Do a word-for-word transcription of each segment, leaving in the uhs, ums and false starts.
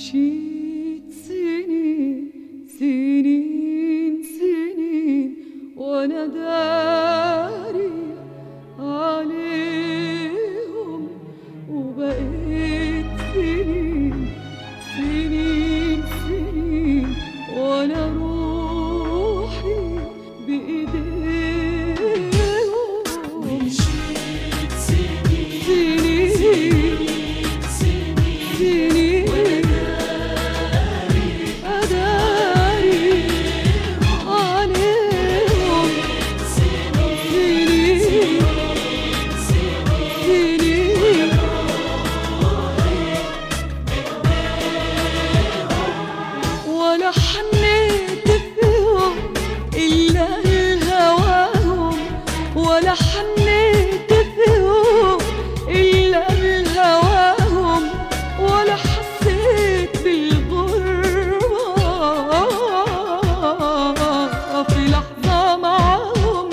مشيت سنين سنين سنين وانا داري عليهم، وبقيت سنين سنين سنين وانا روحي بايديهم. مشيت سنين سنين سنين أداري عليهم، سنين سنين ولا حنيت فيهم إلا لهواهم، ولا حنيت فيهم إلا لهواهم، ولا حسيت بالغربة في لحظة معاهم.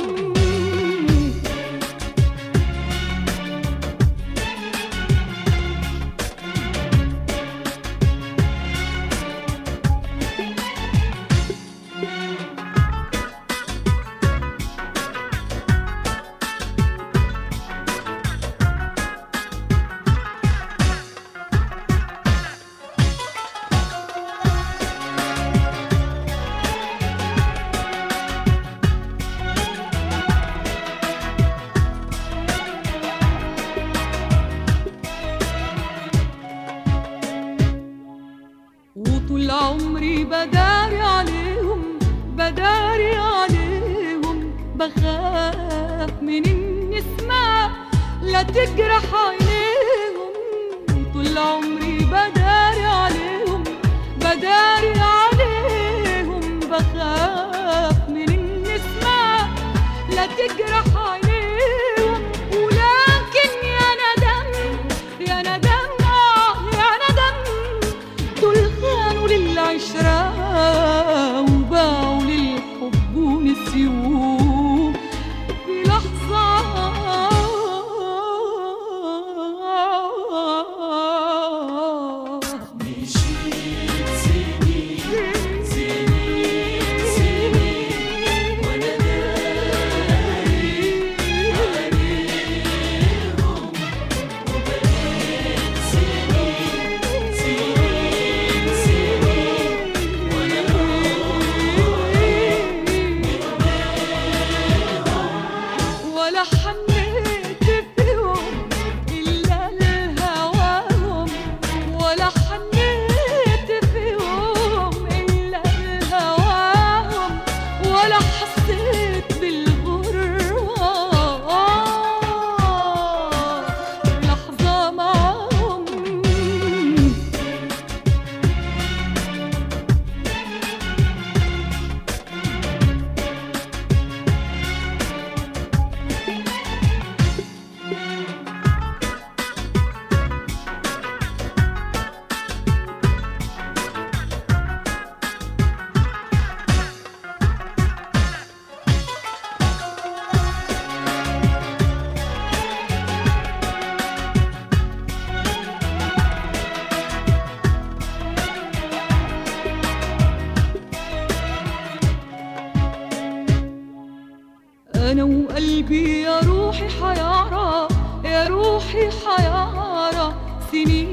وطول عمري بداري عليهم بداري عليهم، بخاف من النسمة لا تجرح عينيهم. طول عمري بداري عليهم بداري عليهم، بخاف من النسمة لا تجرح عينيهم. ولكن يا ندم يا ندم آه يا ندم، دول خانوا للعشرة وباعوا للحب ونسيوه في لحظة. مشيت سنين سنين سنين وانا داري عليهم، وبقيت سنين سنين سنين وانا روحي ولا حنيت فيهم إلا لهواهم، ولا حنيت فيهم إلا لهواهم، ولا حسيت بالغربة في لحظة معاهم. أنا وقلبي يا روحي حيارى يا روحي حيارى، سنين